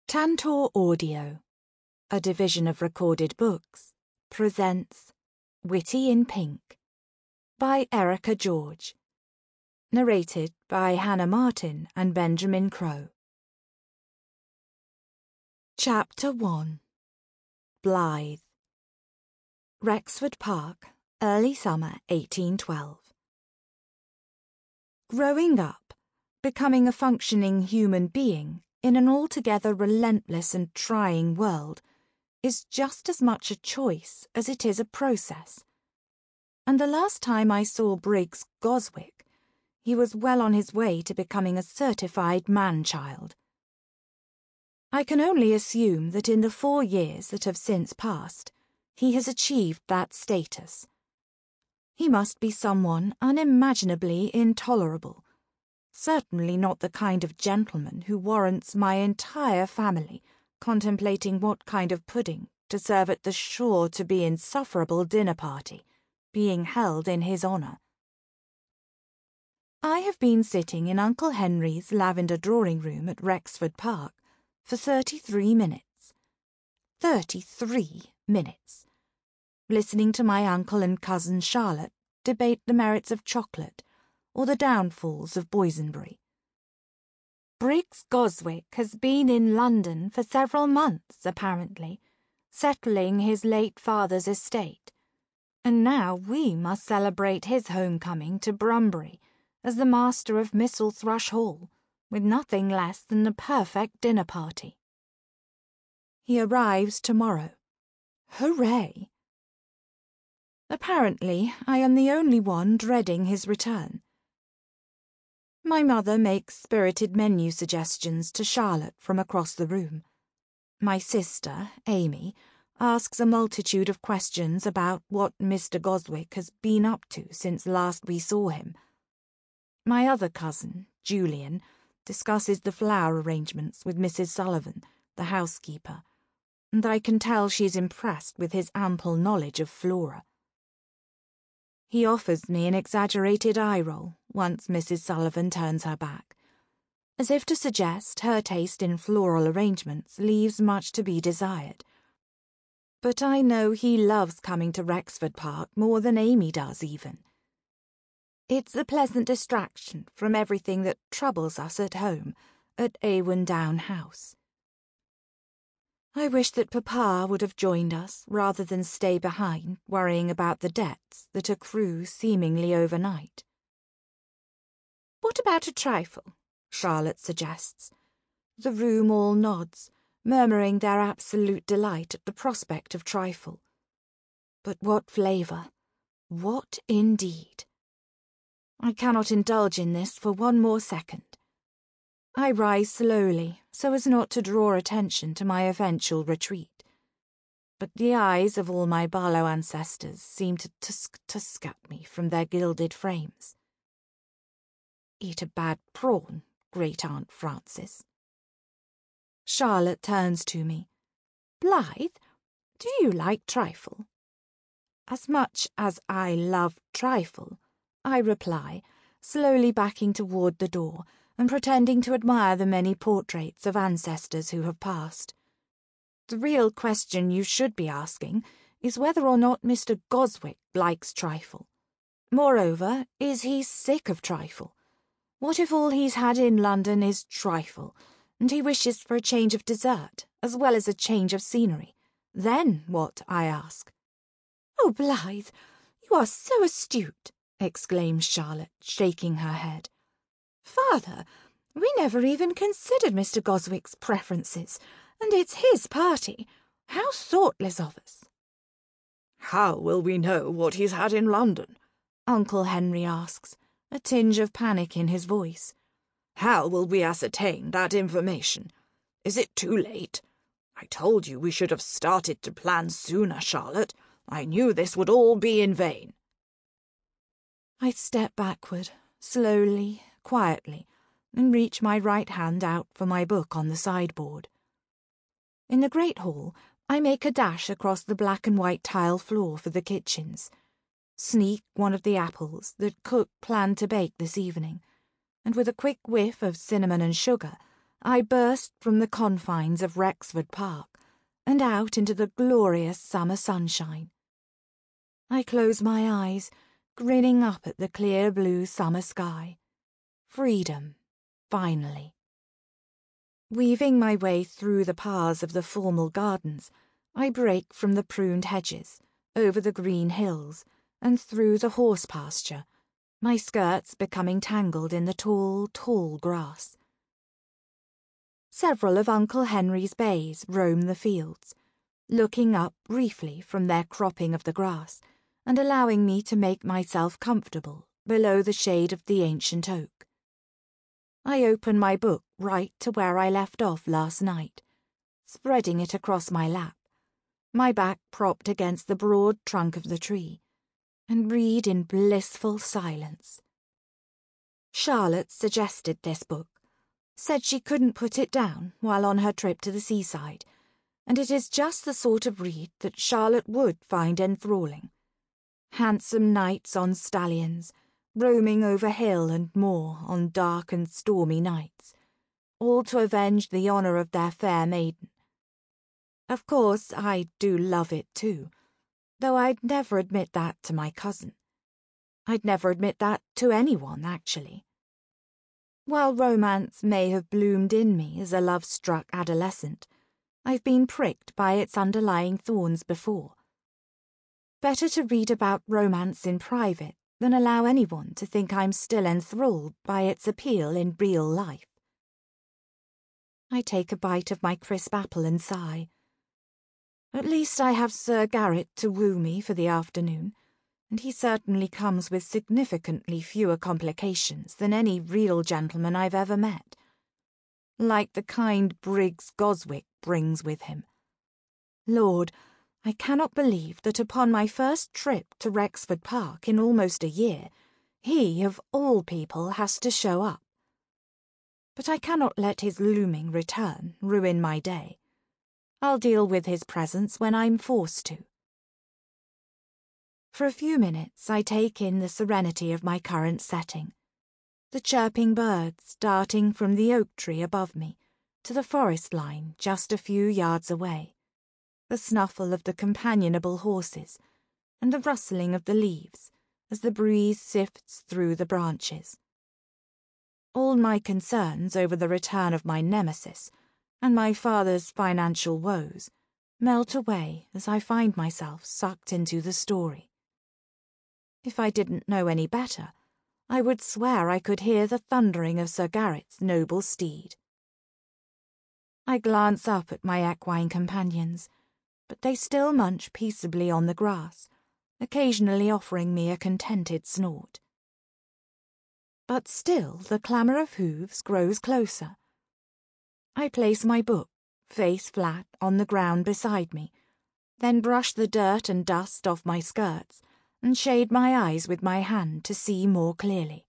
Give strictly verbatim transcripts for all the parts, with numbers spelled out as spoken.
Tantor Audio, a division of Recorded Books, presents Witty in Pink by Erica George. Narrated by Hannah Martin and Benjamin Crow. Chapter one. Blythe. Rexford Park, early summer eighteen twelve. Growing up, becoming a functioning human being in an altogether relentless and trying world, is just as much a choice as it is a process. And the last time I saw Briggs Goswick, he was well on his way to becoming a certified man-child. I can only assume that in the four years that have since passed, he has achieved that status. He must be someone unimaginably intolerable, certainly not the kind of gentleman who warrants my entire family contemplating what kind of pudding to serve at the sure-to-be insufferable dinner party being held in his honour. I have been sitting in Uncle Henry's lavender drawing-room at Rexford Park for thirty-three minutes. Thirty-three minutes. Listening to my uncle and cousin Charlotte debate the merits of chocolate or the downfalls of boysenberry. Briggs Goswick has been in London for several months, apparently, settling his late father's estate, and now we must celebrate his homecoming to Brumbury as the master of Misselthrush Hall, with nothing less than the perfect dinner party. He arrives tomorrow. Hooray! Apparently, I am the only one dreading his return. My mother makes spirited menu suggestions to Charlotte from across the room. My sister, Amy, asks a multitude of questions about what Mister Goswick has been up to since last we saw him. My other cousin, Julian, discusses the flower arrangements with Missus Sullivan, the housekeeper, and I can tell she is impressed with his ample knowledge of flora. He offers me an exaggerated eye-roll once Missus Sullivan turns her back, as if to suggest her taste in floral arrangements leaves much to be desired. But I know he loves coming to Rexford Park more than Amy does even. It's a pleasant distraction from everything that troubles us at home at Awen Down House. I wish that Papa would have joined us rather than stay behind worrying about the debts that accrue seemingly overnight. What about a trifle? Charlotte suggests. The room all nods, murmuring their absolute delight at the prospect of trifle. But what flavour! What indeed! I cannot indulge in this for one more second. I rise slowly, so as not to draw attention to my eventual retreat. But the eyes of all my Barlow ancestors seem to tusk-tusk at me from their gilded frames. Eat a bad prawn, Great-Aunt Frances. Charlotte turns to me. Blythe, do you like trifle? As much as I love trifle, I reply, slowly backing toward the door and pretending to admire the many portraits of ancestors who have passed. The real question you should be asking is whether or not Mister Goswick likes trifle. Moreover, is he sick of trifle? What if all he's had in London is trifle, and he wishes for a change of dessert, as well as a change of scenery? Then what, I ask? Oh, Blythe, you are so astute, exclaims Charlotte, shaking her head. Father, we never even considered Mister Goswick's preferences, and it's his party. How thoughtless of us. How will we know what he's had in London? Uncle Henry asks, a tinge of panic in his voice. How will we ascertain that information? Is it too late? I told you we should have started to plan sooner, Charlotte. I knew this would all be in vain. I step backward, slowly, quietly, and reach my right hand out for my book on the sideboard. In the great hall, I make a dash across the black and white tile floor for the kitchens, sneak one of the apples that cook planned to bake this evening, and with a quick whiff of cinnamon and sugar, I burst from the confines of Rexford Park and out into the glorious summer sunshine. I close my eyes, grinning up at the clear blue summer sky. Freedom, finally. Weaving my way through the paths of the formal gardens, I break from the pruned hedges, over the green hills, and through the horse pasture, my skirts becoming tangled in the tall, tall grass. Several of Uncle Henry's bays roam the fields, looking up briefly from their cropping of the grass, and allowing me to make myself comfortable below the shade of the ancient oak. I open my book right to where I left off last night, spreading it across my lap, my back propped against the broad trunk of the tree, and read in blissful silence. Charlotte suggested this book, said she couldn't put it down while on her trip to the seaside, and it is just the sort of read that Charlotte would find enthralling. Handsome knights on stallions, roaming over hill and moor on dark and stormy nights, all to avenge the honour of their fair maiden. Of course, I do love it too, though I'd never admit that to my cousin. I'd never admit that to anyone, actually. While romance may have bloomed in me as a love-struck adolescent, I've been pricked by its underlying thorns before. Better to read about romance in private than allow anyone to think I'm still enthralled by its appeal in real life. I take a bite of my crisp apple and sigh. At least I have Sir Garrett to woo me for the afternoon, and he certainly comes with significantly fewer complications than any real gentleman I've ever met, like the kind Briggs Goswick brings with him. Lord, I cannot believe that upon my first trip to Rexford Park in almost a year, he, of all people, has to show up. But I cannot let his looming return ruin my day. I'll deal with his presence when I'm forced to. For a few minutes I take in the serenity of my current setting, the chirping birds darting from the oak tree above me to the forest line just a few yards away, the snuffle of the companionable horses, and the rustling of the leaves as the breeze sifts through the branches. All my concerns over the return of my nemesis and my father's financial woes melt away as I find myself sucked into the story. If I didn't know any better, I would swear I could hear the thundering of Sir Garrett's noble steed. I glance up at my equine companions, but they still munch peaceably on the grass, occasionally offering me a contented snort. But still the clamour of hooves grows closer. I place my book, face flat, on the ground beside me, then brush the dirt and dust off my skirts and shade my eyes with my hand to see more clearly.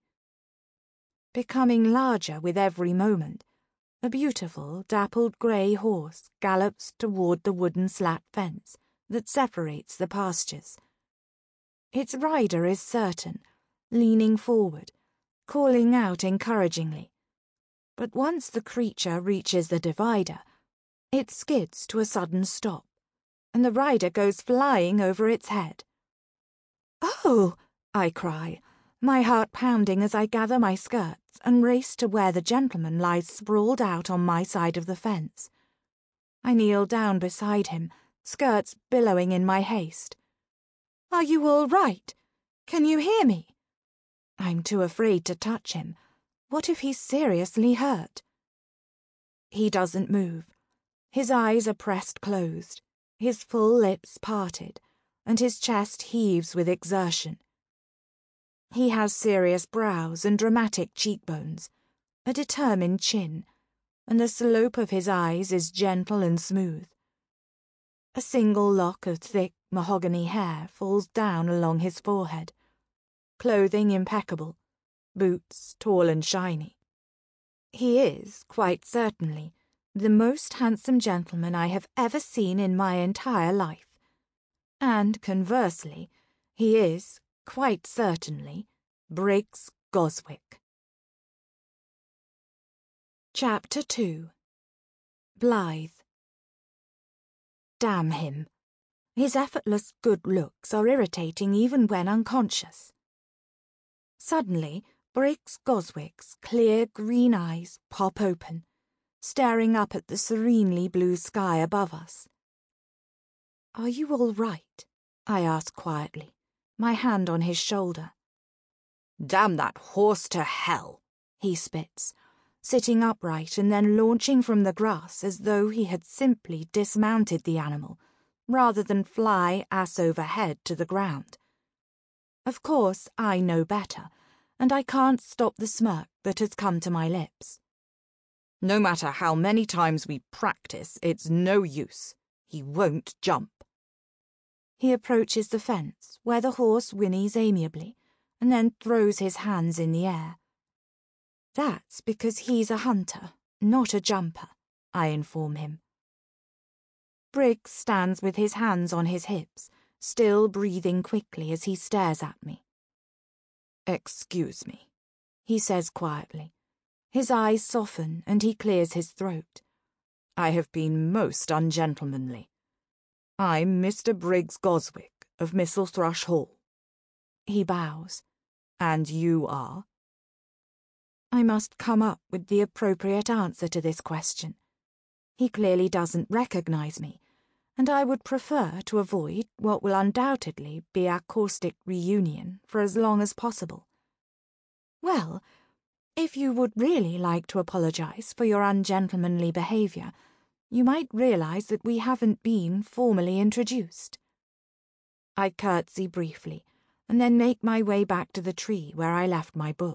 Becoming larger with every moment, a beautiful, dappled grey horse gallops toward the wooden slat fence that separates the pastures. Its rider is certain, leaning forward, calling out encouragingly. But once the creature reaches the divider, it skids to a sudden stop, and the rider goes flying over its head. "Oh!" I cry, my heart pounding as I gather my skirts and race to where the gentleman lies sprawled out on my side of the fence. I kneel down beside him, skirts billowing in my haste. "Are you all right? Can you hear me?" I'm too afraid to touch him. What if he's seriously hurt? He doesn't move. His eyes are pressed closed, his full lips parted, and his chest heaves with exertion. He has serious brows and dramatic cheekbones, a determined chin, and the slope of his eyes is gentle and smooth. A single lock of thick mahogany hair falls down along his forehead. Clothing impeccable, boots tall and shiny. He is, quite certainly, the most handsome gentleman I have ever seen in my entire life. And, conversely, he is, quite certainly, Briggs Goswick. Chapter two. Blythe. Damn him. His effortless good looks are irritating even when unconscious. Suddenly, Briggs Goswick's clear green eyes pop open, staring up at the serenely blue sky above us. "Are you all right?" I ask quietly, my hand on his shoulder. "Damn that horse to hell," he spits, sitting upright and then launching from the grass as though he had simply dismounted the animal, rather than fly ass over head to the ground. Of course, I know better, and I can't stop the smirk that has come to my lips. "No matter how many times we practice, it's no use. He won't jump." He approaches the fence, where the horse whinnies amiably, and then throws his hands in the air. "That's because he's a hunter, not a jumper," I inform him. Briggs stands with his hands on his hips, still breathing quickly as he stares at me. "Excuse me," he says quietly. His eyes soften and he clears his throat. "I have been most ungentlemanly. I'm Mister Briggs Goswick of Mistlethrush Hall." He bows. "And you are?" I must come up with the appropriate answer to this question. He clearly doesn't recognize me, and I would prefer to avoid what will undoubtedly be our caustic reunion for as long as possible. "Well, if you would really like to apologize for your ungentlemanly behavior, you might realize that we haven't been formally introduced." I curtsy briefly, and then make my way back to the tree where I left my book.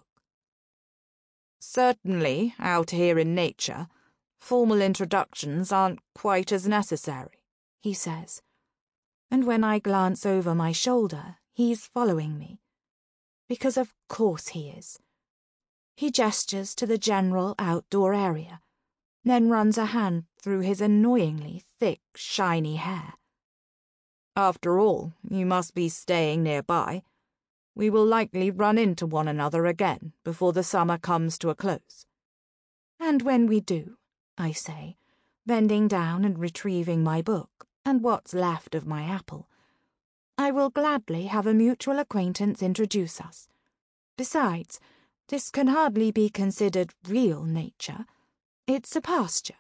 "Certainly, out here in nature, formal introductions aren't quite as necessary," he says. And when I glance over my shoulder, he's following me. Because of course he is. He gestures to the general outdoor area, then runs a hand through his annoyingly thick, shiny hair. "After all, you must be staying nearby. We will likely run into one another again before the summer comes to a close." "And when we do," I say, bending down and retrieving my book and what's left of my apple, "I will gladly have a mutual acquaintance introduce us. Besides, this can hardly be considered real nature. It's a pasture."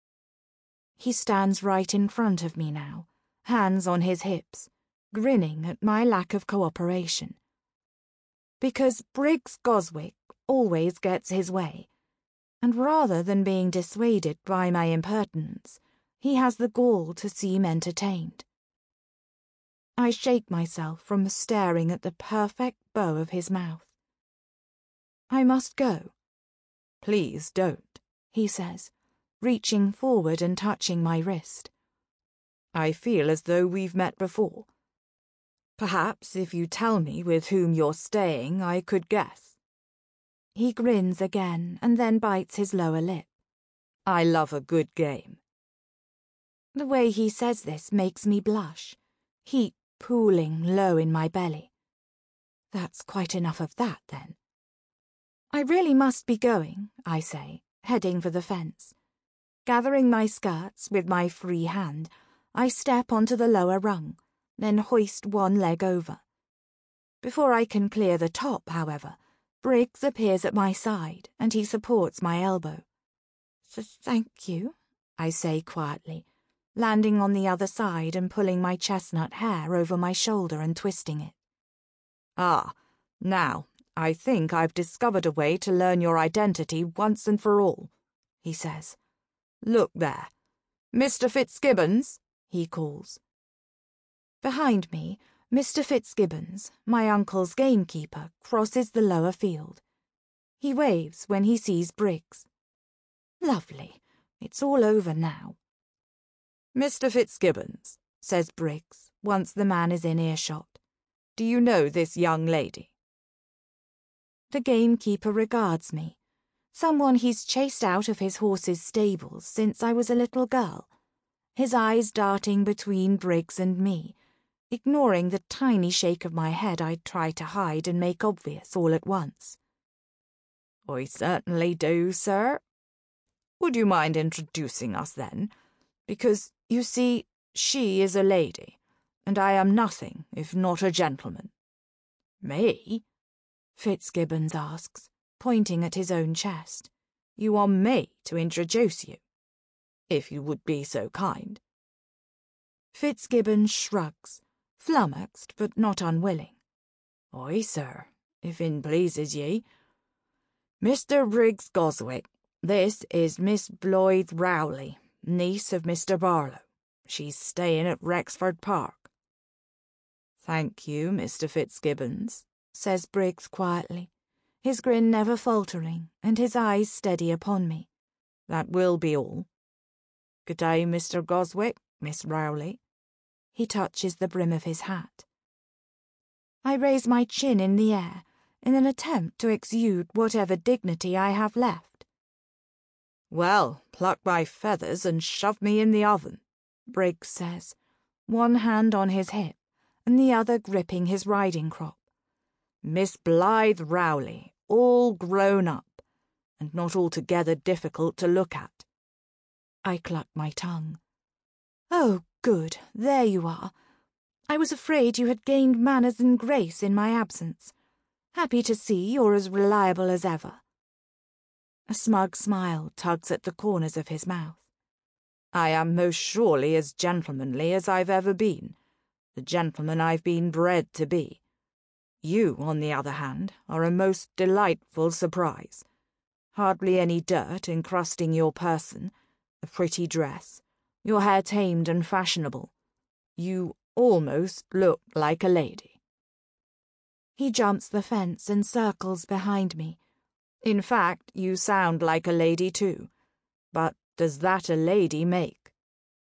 He stands right in front of me now, hands on his hips, grinning at my lack of cooperation. Because Briggs Goswick always gets his way, and rather than being dissuaded by my impertinence, he has the gall to seem entertained. I shake myself from staring at the perfect bow of his mouth. "I must go." "Please don't," he says, reaching forward and touching my wrist. "I feel as though we've met before. Perhaps if you tell me with whom you're staying, I could guess." He grins again and then bites his lower lip. "I love a good game." The way he says this makes me blush, heat pooling low in my belly. That's quite enough of that, then. "I really must be going," I say, heading for the fence. Gathering my skirts with my free hand, I step onto the lower rung, then hoist one leg over. Before I can clear the top, however, Briggs appears at my side and he supports my elbow. "Thank you," I say quietly, landing on the other side and pulling my chestnut hair over my shoulder and twisting it. "Ah, now, I think I've discovered a way to learn your identity once and for all," he says. "Look there. Mister Fitzgibbons," he calls. Behind me, Mister Fitzgibbons, my uncle's gamekeeper, crosses the lower field. He waves when he sees Briggs. Lovely. It's all over now. "Mister Fitzgibbons," says Briggs, once the man is in earshot, "do you know this young lady?" The gamekeeper regards me, someone he's chased out of his horse's stables since I was a little girl, his eyes darting between Briggs and me, ignoring the tiny shake of my head I try to hide and make obvious all at once. "I certainly do, sir." Would you mind introducing us then? Because, you see, she is a lady, and I am nothing if not a gentleman." "Me?" Fitzgibbons asks, pointing at his own chest. "You want me to introduce you? If you would be so kind." Fitzgibbons shrugs, flummoxed but not unwilling. "Aye, sir, if in pleases ye. Mister Briggs Goswick, this is Miss Blythe Rowley, niece of Mister Barlow. She's staying at Rexford Park." "Thank you, Mister Fitzgibbons," says Briggs quietly, his grin never faltering and his eyes steady upon me. "That will be all. Good day, Mister Goswick, Miss Rowley." He touches the brim of his hat. I raise my chin in the air in an attempt to exude whatever dignity I have left. "Well, pluck my feathers and shove me in the oven," Briggs says, one hand on his hip and the other gripping his riding crop. "Miss Blythe Rowley, all grown up, and not altogether difficult to look at." I cluck my tongue. "Oh, good, there you are. I was afraid you had gained manners and grace in my absence. Happy to see you're as reliable as ever." A smug smile tugs at the corners of his mouth. "I am most surely as gentlemanly as I've ever been, the gentleman I've been bred to be. You, on the other hand, are a most delightful surprise. Hardly any dirt encrusting your person, a pretty dress, your hair tamed and fashionable. You almost look like a lady." He jumps the fence and circles behind me. "In fact, you sound like a lady too. But does that a lady make?"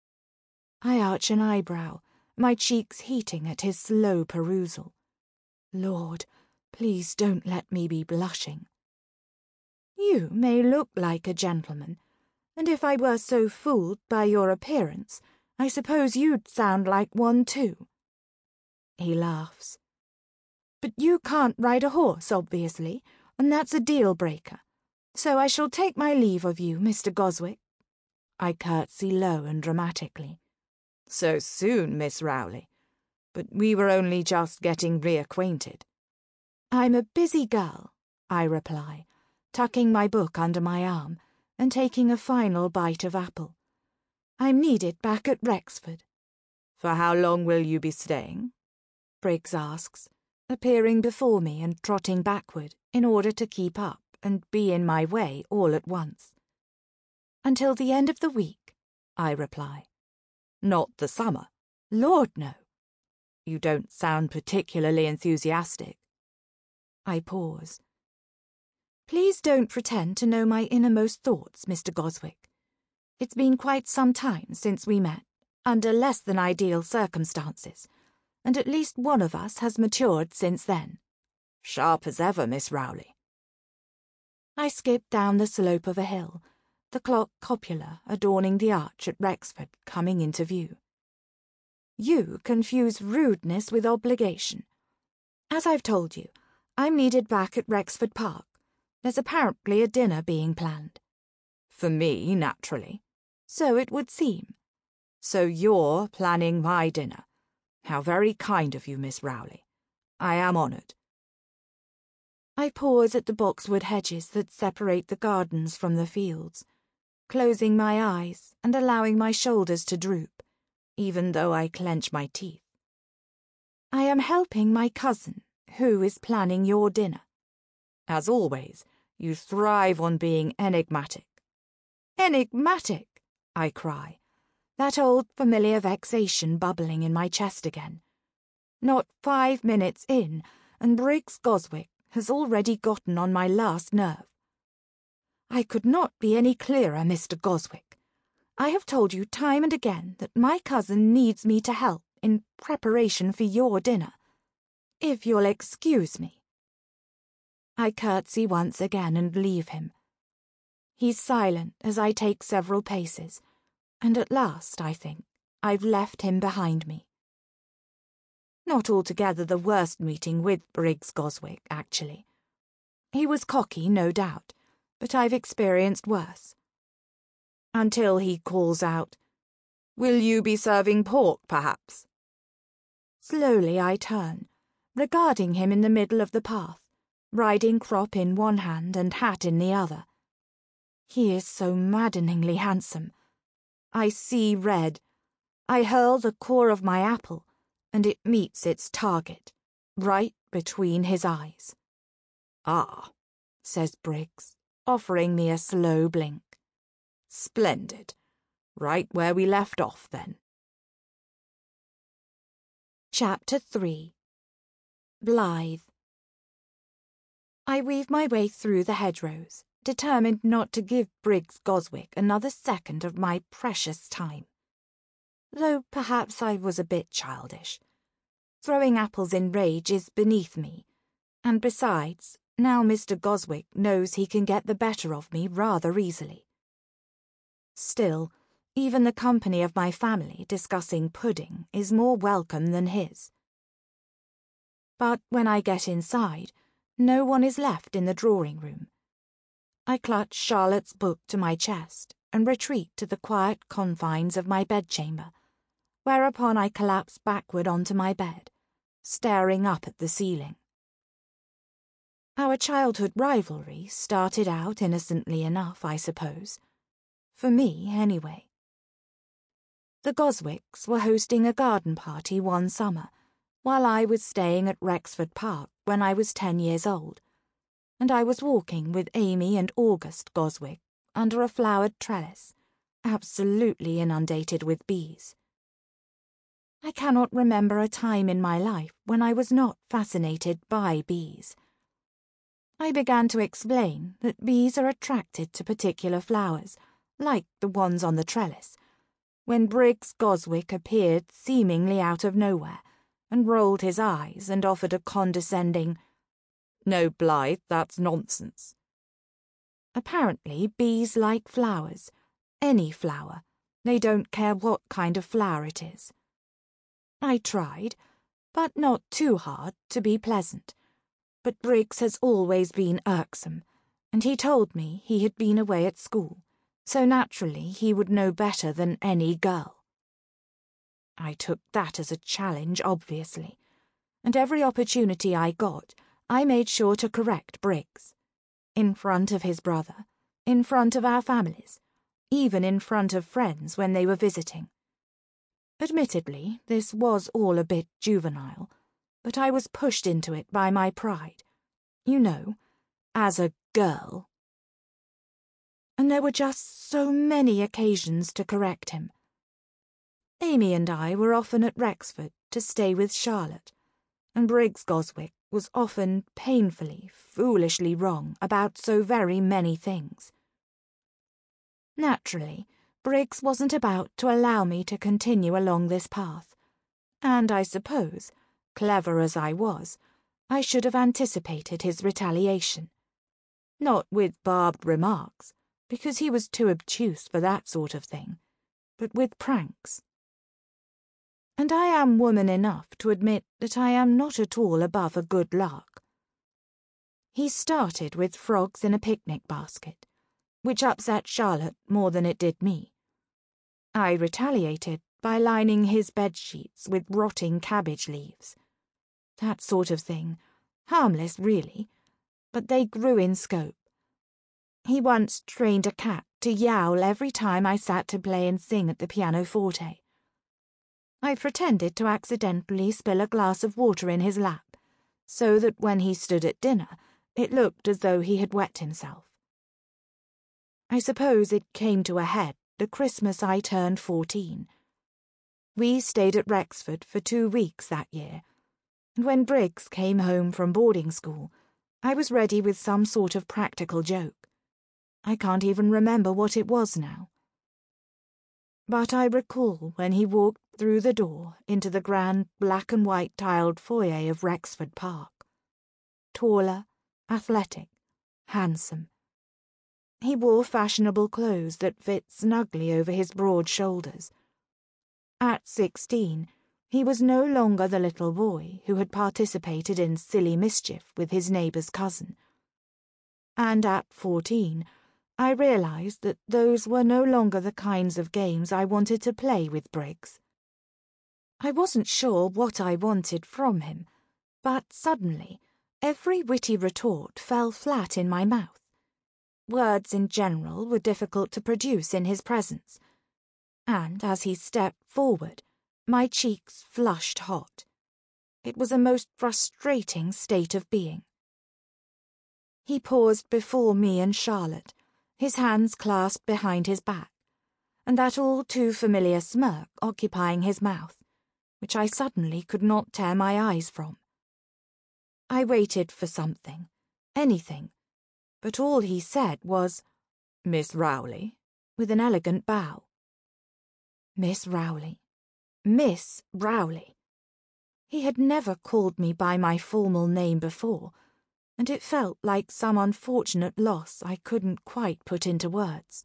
I arch an eyebrow, my cheeks heating at his slow perusal. Lord, please don't let me be blushing. "You may look like a gentleman, and if I were so fooled by your appearance, I suppose you'd sound like one too." He laughs. "But you can't ride a horse, obviously, and that's a deal-breaker. So I shall take my leave of you, Mister Goswick." I curtsy low and dramatically. "So soon, Miss Rowley? But we were only just getting reacquainted." "I'm a busy girl," I reply, tucking my book under my arm and taking a final bite of apple. "I'm needed back at Rexford." "For how long will you be staying?" Briggs asks, appearing before me and trotting backward in order to keep up and be in my way all at once. "Until the end of the week," I reply. "Not the summer?" "Lord, no." "You don't sound particularly enthusiastic." I pause. "Please don't pretend to know my innermost thoughts, Mister Goswick. It's been quite some time since we met, under less than ideal circumstances, and at least one of us has matured since then." "Sharp as ever, Miss Rowley." I skip down the slope of a hill, the clock copula adorning the arch at Rexford coming into view. "You confuse rudeness with obligation. As I've told you, I'm needed back at Rexford Park. There's apparently a dinner being planned." "For me, naturally." "So it would seem." "So you're planning my dinner. How very kind of you, Miss Rowley. I am honoured." I pause at the boxwood hedges that separate the gardens from the fields, closing my eyes and allowing my shoulders to droop, even though I clench my teeth. "I am helping my cousin, who is planning your dinner." As always, you thrive on being enigmatic. "Enigmatic!" I cry, that old familiar vexation bubbling in my chest again. Not five minutes in, and Briggs Goswick has already gotten on my last nerve. "I could not be any clearer, Mister Goswick. I have told you time and again that my cousin needs me to help in preparation for your dinner. If you'll excuse me." I curtsy once again and leave him. He's silent as I take several paces, and at last, I think, I've left him behind me. Not altogether the worst meeting with Briggs Goswick, actually. He was cocky, no doubt, but I've experienced worse. until he calls out, "Will you be serving pork, perhaps?" Slowly I turn, regarding him in the middle of the path, riding crop in one hand and hat in the other. He is so maddeningly handsome. I see red. I hurl the core of my apple, and it meets its target, right between his eyes. "Ah," says Briggs, offering me a slow blink. "Splendid. Right where we left off, then." Chapter three. Blythe. I weave my way through the hedgerows, determined not to give Briggs Goswick another second of my precious time. Though perhaps I was a bit childish. Throwing apples in rage is beneath me, and besides, now Mister Goswick knows he can get the better of me rather easily. Still, even the company of my family discussing pudding is more welcome than his. But when I get inside, no one is left in the drawing-room. I clutch Charlotte's book to my chest and retreat to the quiet confines of my bedchamber, whereupon I collapse backward onto my bed, staring up at the ceiling. Our childhood rivalry started out innocently enough, I suppose. For me, anyway. The Goswicks were hosting a garden party one summer, while I was staying at Rexford Park when I was ten years old, and I was walking with Amy and August Goswick under a flowered trellis, absolutely inundated with bees. I cannot remember a time in my life when I was not fascinated by bees. I began to explain that bees are attracted to particular flowers, like the ones on the trellis, when Briggs Goswick appeared seemingly out of nowhere, and rolled his eyes and offered a condescending, "No, Blythe, that's nonsense." Apparently bees like flowers, any flower. They don't care what kind of flower it is. I tried, but not too hard, to be pleasant. But Briggs has always been irksome, and he told me he had been away at school, so naturally he would know better than any girl. I took that as a challenge, obviously, and every opportunity I got, I made sure to correct Briggs. In front of his brother, in front of our families, even in front of friends when they were visiting. Admittedly, this was all a bit juvenile, but I was pushed into it by my pride. You know, as a girl. And there were just so many occasions to correct him. Amy and I were often at Rexford to stay with Charlotte, and Briggs Goswick was often painfully, foolishly wrong about so very many things. Naturally, Briggs wasn't about to allow me to continue along this path, and I suppose, clever as I was, I should have anticipated his retaliation. Not with barbed remarks, because he was too obtuse for that sort of thing, but with pranks. And I am woman enough to admit that I am not at all above a good lark. He started with frogs in a picnic basket, which upset Charlotte more than it did me. I retaliated by lining his bedsheets with rotting cabbage leaves. That sort of thing, harmless really, but they grew in scope. He once trained a cat to yowl every time I sat to play and sing at the pianoforte. I pretended to accidentally spill a glass of water in his lap, so that when he stood at dinner, it looked as though he had wet himself. I suppose it came to a head the Christmas I turned fourteen. We stayed at Rexford for two weeks that year, and when Briggs came home from boarding school, I was ready with some sort of practical joke. I can't even remember what it was now. But I recall when he walked through the door into the grand black and white tiled foyer of Rexford Park. Taller, athletic, handsome. He wore fashionable clothes that fit snugly over his broad shoulders. At sixteen, he was no longer the little boy who had participated in silly mischief with his neighbour's cousin. And at fourteen, I realised that those were no longer the kinds of games I wanted to play with Briggs. I wasn't sure what I wanted from him, but suddenly every witty retort fell flat in my mouth. Words in general were difficult to produce in his presence, and as he stepped forward, my cheeks flushed hot. It was a most frustrating state of being. He paused before me and Charlotte, his hands clasped behind his back, and that all too familiar smirk occupying his mouth, which I suddenly could not tear my eyes from. I waited for something, anything, but all he said was, "Miss Rowley," with an elegant bow. Miss Rowley. Miss Rowley. He had never called me by my formal name before, and it felt like some unfortunate loss I couldn't quite put into words.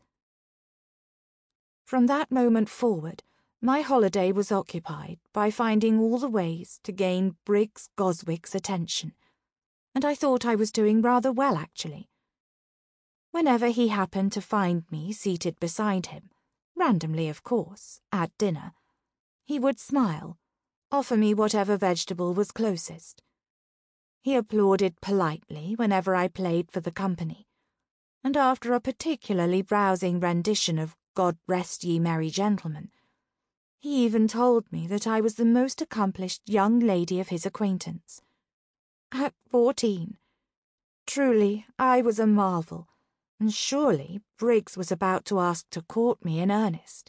From that moment forward, my holiday was occupied by finding all the ways to gain Briggs Goswick's attention, and I thought I was doing rather well, actually. Whenever he happened to find me seated beside him, randomly of course, at dinner, he would smile, offer me whatever vegetable was closest. He applauded politely whenever I played for the company, and after a particularly rousing rendition of God Rest Ye Merry Gentlemen, he even told me that I was the most accomplished young lady of his acquaintance. At fourteen. Truly, I was a marvel, and surely Briggs was about to ask to court me in earnest.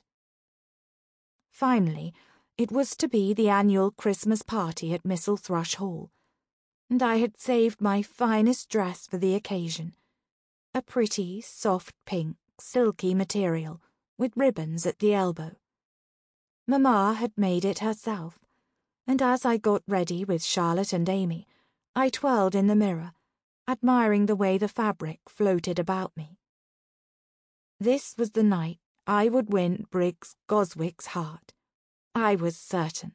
Finally, it was to be the annual Christmas party at Misselthrush Hall, and I had saved my finest dress for the occasion, a pretty, soft pink, silky material, with ribbons at the elbow. Mamma had made it herself, and as I got ready with Charlotte and Amy, I twirled in the mirror, admiring the way the fabric floated about me. This was the night I would win Briggs Goswick's heart. I was certain.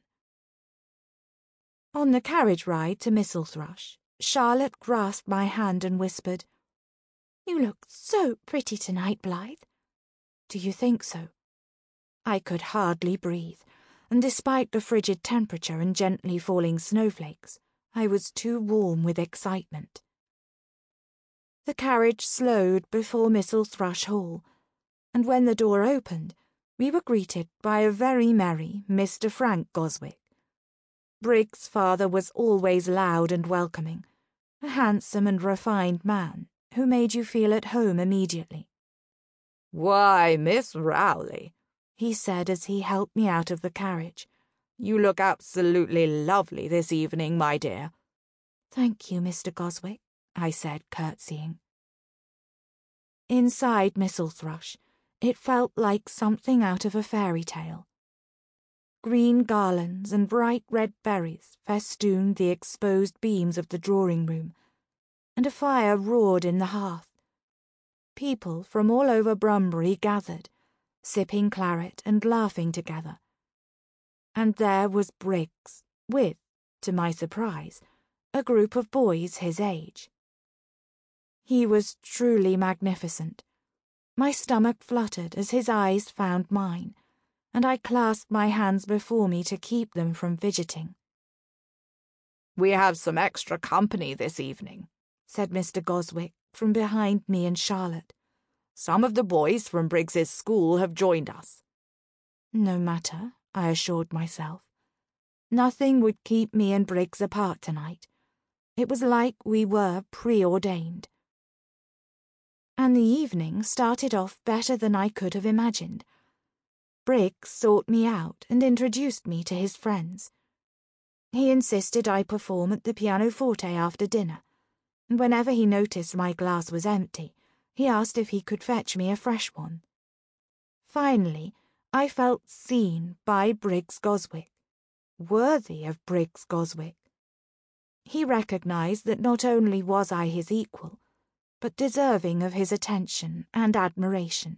On the carriage ride to Misselthrush, Charlotte grasped my hand and whispered, "You look so pretty tonight, Blythe." "Do you think so?" I could hardly breathe, and despite the frigid temperature and gently falling snowflakes, I was too warm with excitement. The carriage slowed before Misselthrush Hall, and when the door opened, we were greeted by a very merry Mister Frank Goswick. Briggs' father was always loud and welcoming, a handsome and refined man who made you feel at home immediately. "Why, Miss Rowley," he said as he helped me out of the carriage. "You look absolutely lovely this evening, my dear." "Thank you, Mister Goswick," I said, curtsying. Inside Misselthrush, it felt like something out of a fairy tale. Green garlands and bright red berries festooned the exposed beams of the drawing-room, and a fire roared in the hearth. People from all over Brumbury gathered, sipping claret and laughing together. And there was Briggs, with, to my surprise, a group of boys his age. He was truly magnificent. My stomach fluttered as his eyes found mine, and I clasped my hands before me to keep them from fidgeting. "We have some extra company this evening," said Mister Goswick from behind me and Charlotte. "Some of the boys from Briggs's school have joined us." No matter, I assured myself. Nothing would keep me and Briggs apart tonight. It was like we were preordained. And the evening started off better than I could have imagined. Briggs sought me out and introduced me to his friends. He insisted I perform at the pianoforte after dinner, and whenever he noticed my glass was empty, he asked if he could fetch me a fresh one. Finally, I felt seen by Briggs Goswick, worthy of Briggs Goswick. He recognized that not only was I his equal, but deserving of his attention and admiration.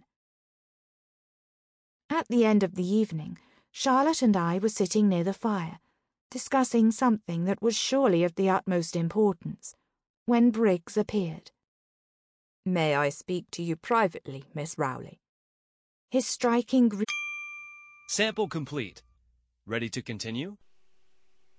At the end of the evening, Charlotte and I were sitting near the fire, discussing something that was surely of the utmost importance, when Briggs appeared. May I speak to you privately, Miss Rowley? His striking gr- Sample complete. Ready to continue?